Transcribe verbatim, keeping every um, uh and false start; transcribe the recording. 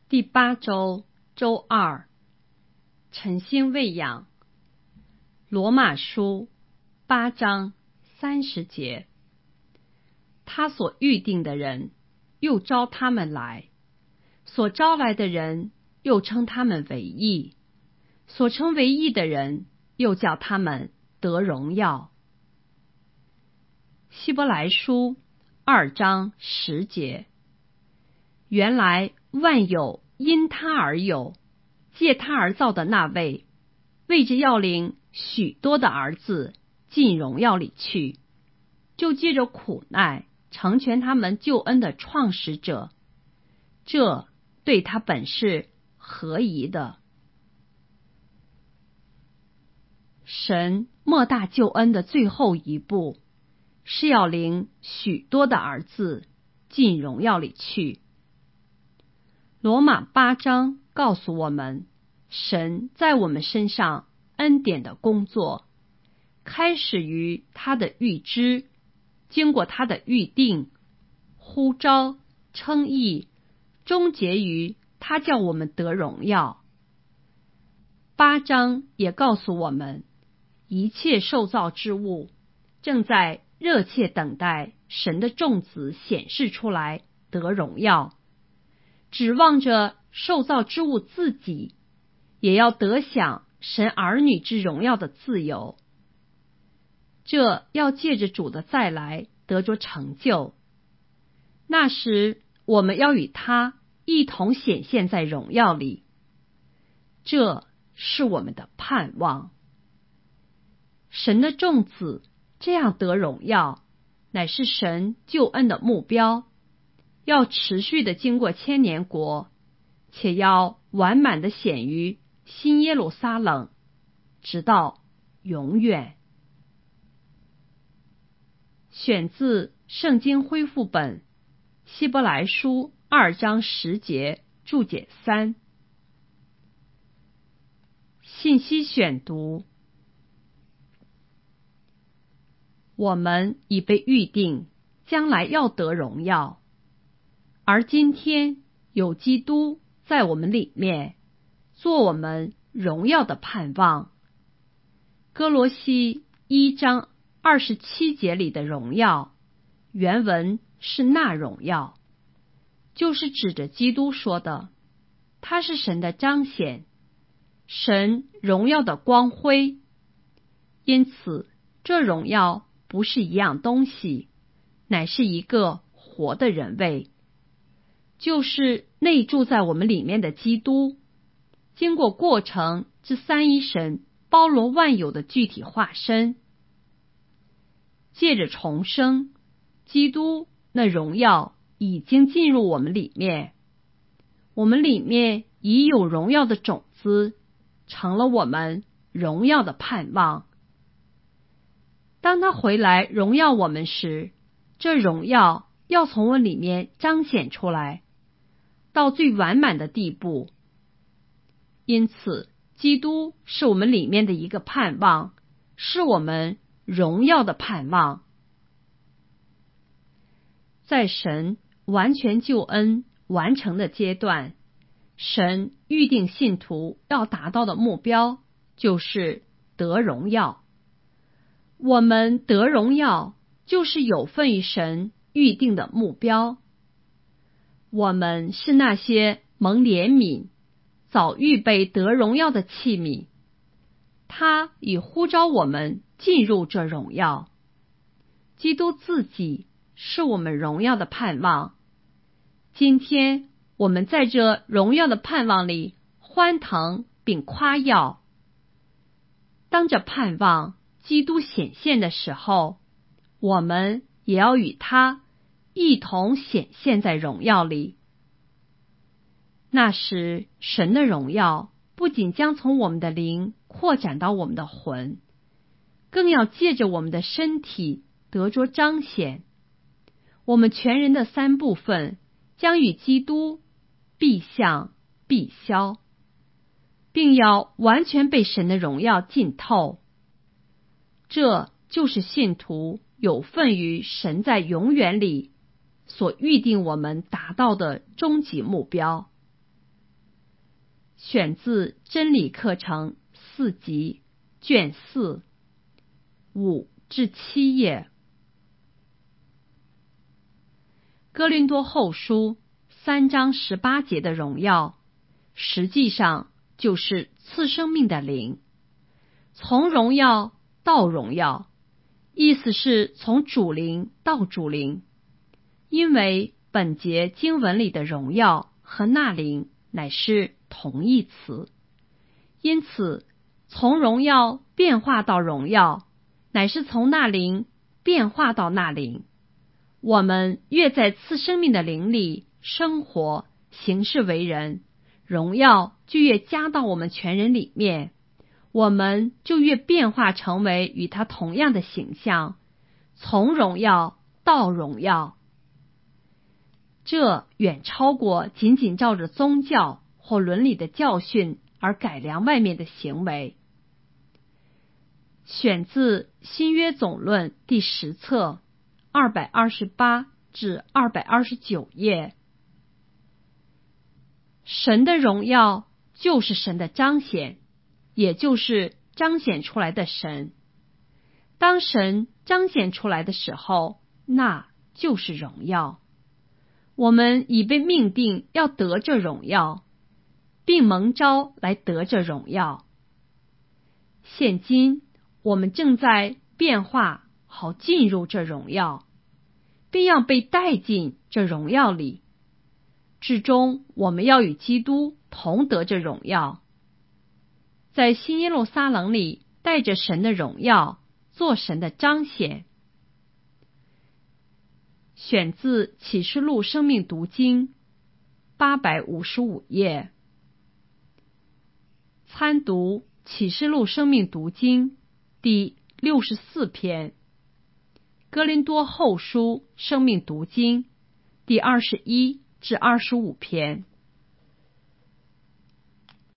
第八周周二，晨星喂养。罗马书八章三十节，他所预定的人，又招他们来；所招来的人，又称他们为义；所称为义的人，又叫他们得荣耀。希伯来书二章十节，原来万有因他而有，借他而造的那位，为着要领许多的儿子进荣耀里去，就借着苦难成全他们救恩的创始者，这对他本是合宜的。神莫大救恩的最后一步，是要领许多的儿子进荣耀里去。罗马八章告诉我们，神在我们身上恩典的工作，开始于他的预知，经过他的预定、呼召、称义，终结于他叫我们得荣耀。八章也告诉我们，一切受造之物正在热切等待神的众子显示出来得荣耀，指望着受造之物自己也要得享神儿女之荣耀的自由。这要借着主的再来得着成就，那时我们要与他一同显现在荣耀里，这是我们的盼望。神的众子这样得荣耀，乃是神救恩的目标，要持续的经过千年国，且要完满的显于新耶路撒冷，直到永远。选自圣经恢复本希伯来书二章十节注解三。信息选读：我们已被预定，将来要得荣耀，而今天有基督在我们里面，做我们荣耀的盼望。哥罗西一章二十七节里的荣耀，原文是那荣耀，就是指着基督说的，他是神的彰显，神荣耀的光辉。因此这荣耀不是一样东西，乃是一个活的人位，就是内住在我们里面的基督，经过过程之三一神包罗万有的具体化身。借着重生，基督那荣耀已经进入我们里面，我们里面已有荣耀的种子，成了我们荣耀的盼望。当他回来荣耀我们时，这荣耀要从我里面彰显出来，到最完满的地步。因此基督是我们里面的一个盼望，是我们荣耀的盼望。在神完全救恩完成的阶段，神预定信徒要达到的目标就是得荣耀。我们得荣耀就是有份于神预定的目标。我们是那些蒙怜悯、早预备得荣耀的器皿，他已呼召我们进入这荣耀。基督自己是我们荣耀的盼望。今天我们在这荣耀的盼望里欢腾并夸耀。当这盼望基督显现的时候，我们也要与他一同显现在荣耀里。那时神的荣耀不仅将从我们的灵扩展到我们的魂，更要借着我们的身体得着彰显。我们全人的三部分将与基督必相必消，并要完全被神的荣耀浸透。这就是信徒有份于神在永远里所预定我们达到的终极目标。 选自真理课程四集卷四五至七页。哥林多后书三章十八节的荣耀，实际上就是赐生命的灵，从荣耀到荣耀，意思是从主灵到主灵。因为本节经文里的荣耀和那灵乃是同义词，因此从荣耀变化到荣耀，乃是从那灵变化到那灵。我们越在赐生命的灵里生活行事为人，荣耀就越加到我们全人里面，我们就越变化成为与他同样的形象，从荣耀到荣耀。这远超过仅仅照着宗教或伦理的教训而改良外面的行为。选自新约总论第十册二百二十八至二百二十九页。神的荣耀就是神的彰显，也就是彰显出来的神。当神彰显出来的时候，那就是荣耀。我们已被命定要得这荣耀，并蒙召来得这荣耀。现今我们正在变化，好进入这荣耀，并要被带进这荣耀里。至终我们要与基督同得这荣耀，在新耶路撒冷里带着神的荣耀，做神的彰显。选自启示录生命读经八百五十五页。参读启示录生命读经第六十四篇，哥林多后书生命读经第二十一至二十五篇。